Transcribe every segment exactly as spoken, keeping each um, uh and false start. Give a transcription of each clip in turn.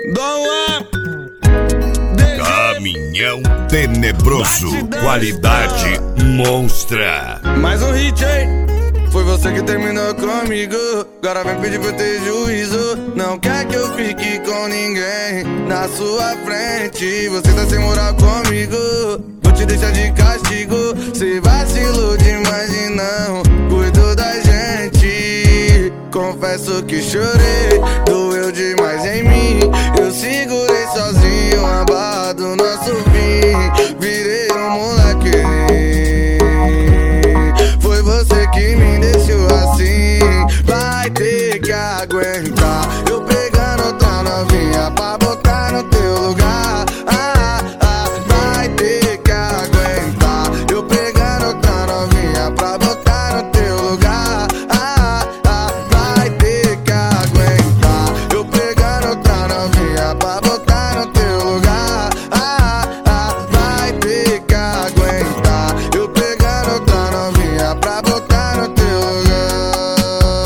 Caminhão tenebroso, qualidade monstra. Mais um hit, hein? Foi você que terminou comigo, agora vem pedir pra eu ter juízo. Não quer que eu fique com ninguém na sua frente. Você tá sem moral comigo, vou te deixar de castigo. Cê vacilou demais e não cuidou da gente. Confesso que chorei, doeu demais em mim. Eu segurei sozinho a barra do nosso fim. Virei um moleque, foi você que me deixou assim. Vai ter que aguentar eu pegando outra novinha pra botar no teu lugar. Ah, ah, vai ter que aguentar eu pegando outra novinha pra botar no teu lugar. Ah, ah, vai ter que aguentar eu pegando outra novinha pra botar no teu lugar. Ah, ah, vai ter que aguentar eu pegando outra novinha pra botar no teu lugar.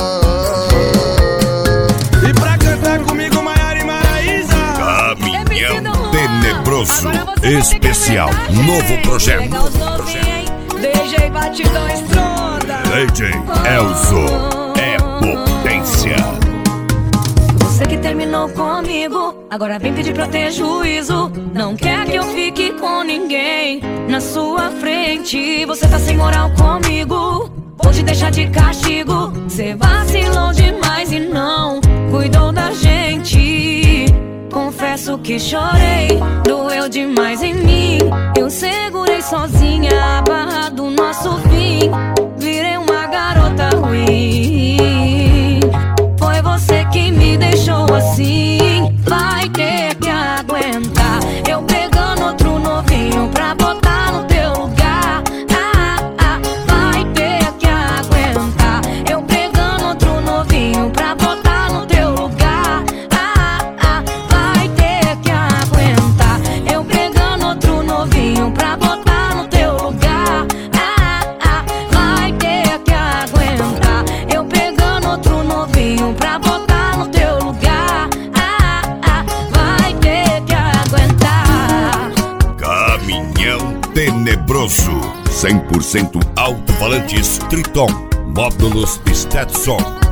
E pra cantar comigo, Maiara e Maraísa. Caminhão tenebroso, especial, novo projeto. D J Batidão Estronda. D J Elzo é potência. Você que terminou comigo, agora vem pedir pra eu ter juízo. Não quer que eu fique com ninguém na sua frente. Você tá sem moral comigo, vou te deixar de castigo. Cê vacilou demais e não cuidou da gente. Confesso que chorei, doeu demais em mim. Eu segurei sozinha a barra do nosso fim. Virei uma garota ruim. Foi você que me deixou assim. Vai ter que aguentar eu pegando outro novinho pra botar no teu lugar. Ah, ah, vai ter que aguentar eu pegando outro novinho pra botar no teu lugar. Ah, ah, vai ter que aguentar eu pegando outro novinho pra botar no teu lugar. Ah, ah, vai ter que aguentar eu pegando outro novinho pra botar no teu lugar. Ah, ah, vai ter que aguentar. Caminhão tenebroso, cem por cento alto-falantes Triton, módulos Stetson.